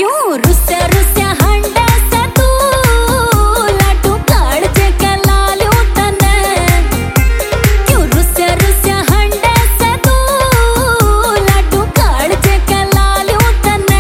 क्यों रुस्या रुस्या हंडा सा तू लाडू काढजे का लालू तने क्यों रुस्या रुस्या हंडा सा तू लाडू काढजे का लालू तने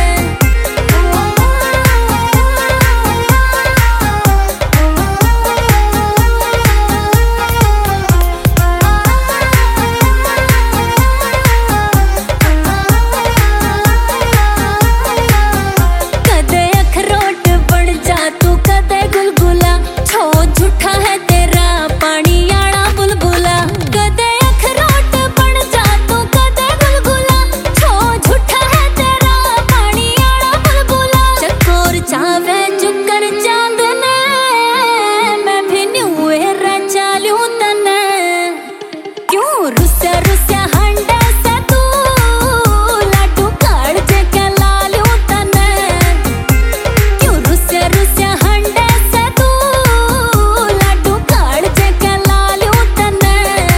कदे अखरोट बन जा तू कदे गुलगुला छो झूठा है तेरा पानी आड़ा बुलबुला कदे अखरोट बन जा तू कदे गुलगुला छो झूठा है तेरा पानी आड़ा बुलबुला चकोर चावे चुकर चांद ने मैं भी न्यू हेरा चालू तने क्यों रुस्या रुस्या हंडा सा तू लाडू काढजे का लालू तने क्यों रुस्या रुस्या हंडा सा तू लाडू काढजे का लालू तने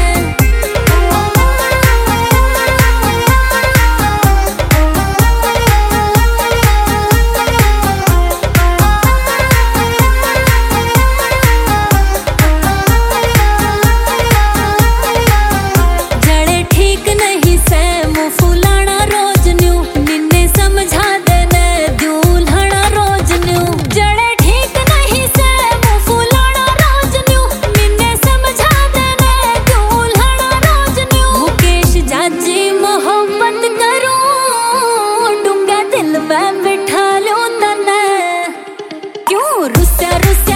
जड़े ठीक नहीं से मुँह फुलाना रोज न्यू निन्ने समझा देने दूल्हना रोज न्यू जड़े ठीक नहीं से मुँह फुलाना रोज न्यू निन्ने समझा देने दूल्हना रोज न्यू मुकेश जाजी मोहब्बत करूं डूंगा दिल में बिठा लूं तने क्यों रुस्या रुस्या